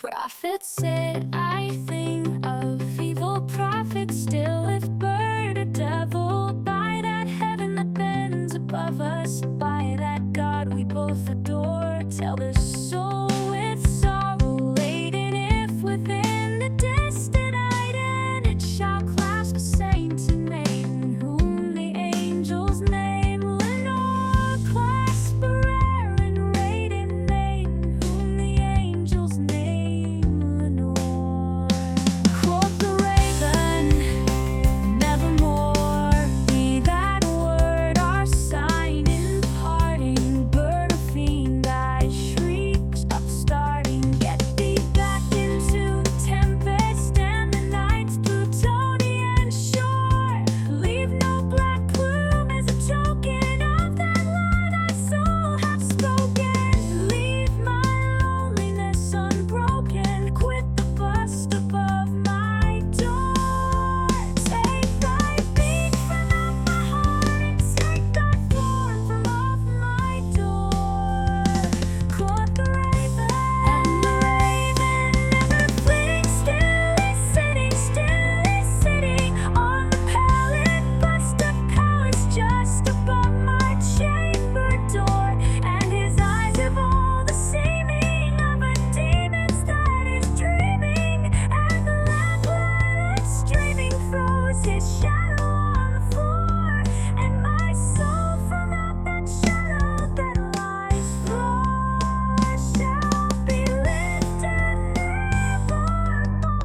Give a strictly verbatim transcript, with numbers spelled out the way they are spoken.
Prophets said, I think of evil prophets still with bird or devil. By that heaven that bends above us, by that God we both adore, tell the soul with sorrow laden, if within the distant Iden it shall clasp a saint and maiden, whom the angels name Lenore. Clasp a rare and radiant maiden, whom the angels name Lenore. Quoth the raven, nevermore be that word our sign in parting. Bird or fiend, I shrieked, upstarting, get thee back into the tempest and the night's Plutonian shore. Leave no black plume as a token of that word thy soul hath spoken. Leave my loneliness unbroken, quit the bust above my door. Take thy beat from out my heart, and take thy form from off my door. Quoth the raven, and the raven, never flitting, still is sitting, still is sitting on the pallid bust of Pallas just above my chamber door. And his eyes have all the seeming of a demon's that is dreaming, and the lamplight streaming throws his shadow